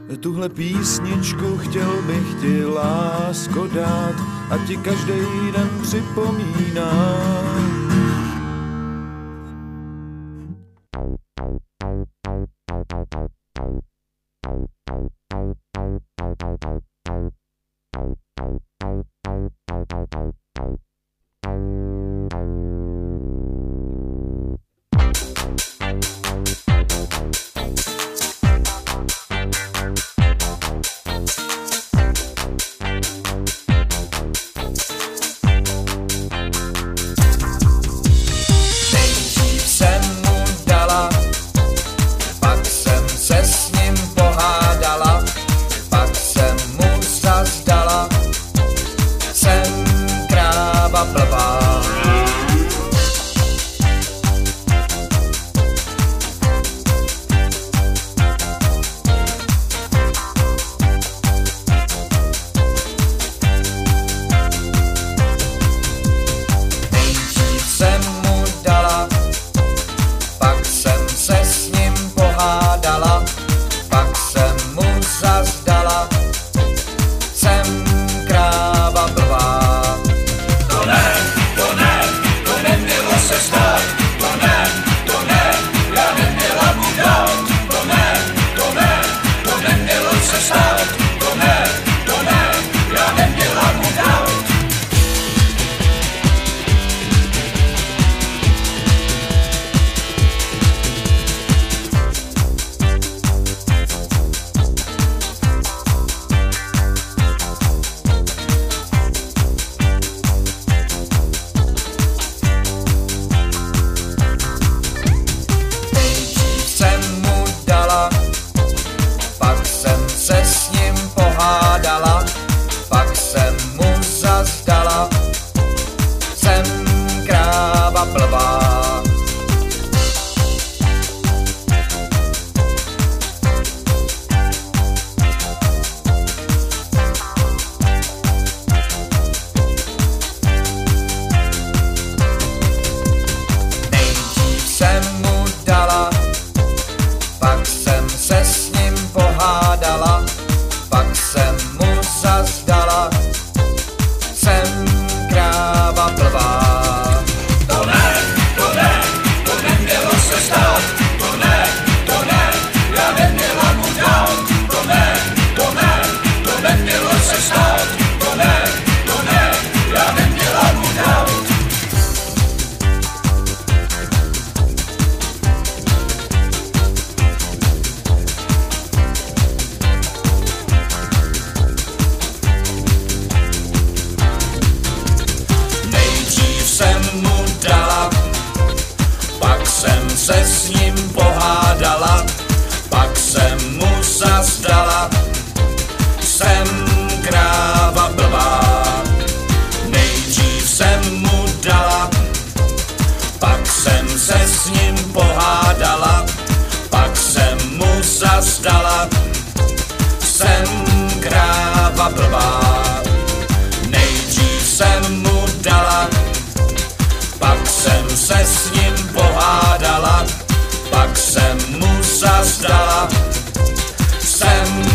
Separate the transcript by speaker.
Speaker 1: Tuhle písničku chtěl bych ti, lásko, dát a ti každý den připomínám.
Speaker 2: Se s ním pohádala, pak jsem mu zazdala, jsem kráva blbá. Nejdřív jsem mu dala, pak jsem se s ním pohádala, pak jsem mu zazdala, jsem kráva blbá. Nejdřív jsem mu dala, pak jsem se s ním pohádala, pak jsem mu zazdala, jsem